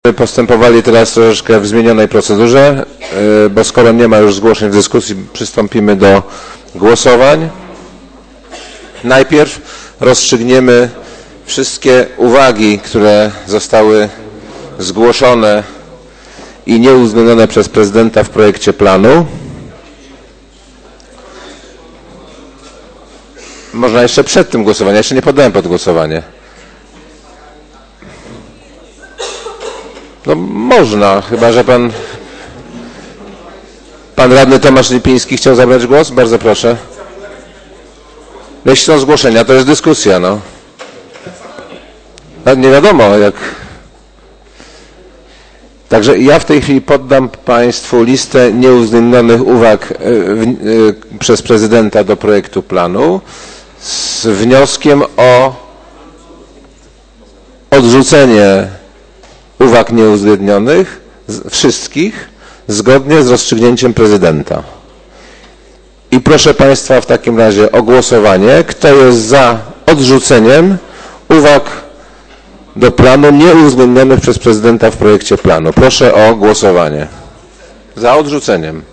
Postępowali teraz troszeczkę w zmienionej procedurze, bo skoro nie ma już zgłoszeń w dyskusji, przystąpimy do głosowań. Najpierw rozstrzygniemy wszystkie uwagi, które zostały zgłoszone i nieuwzględnione przez prezydenta w projekcie planu. Można jeszcze przed tym głosowaniem, jeszcze nie poddałem pod głosowanie. No można, chyba że pan radny Tomasz Lipiński chciał zabrać głos? Bardzo proszę. Jeśli są zgłoszenia, to jest dyskusja, no. Nie wiadomo jak. Także ja w tej chwili poddam Państwu listę nieuwzględnionych uwag przez prezydenta do projektu planu z wnioskiem o odrzucenie uwag nieuwzględnionych, wszystkich, zgodnie z rozstrzygnięciem prezydenta. I proszę Państwa w takim razie o głosowanie. Kto jest za odrzuceniem uwag do planu nieuwzględnionych przez prezydenta w projekcie planu? Proszę o głosowanie. Za odrzuceniem.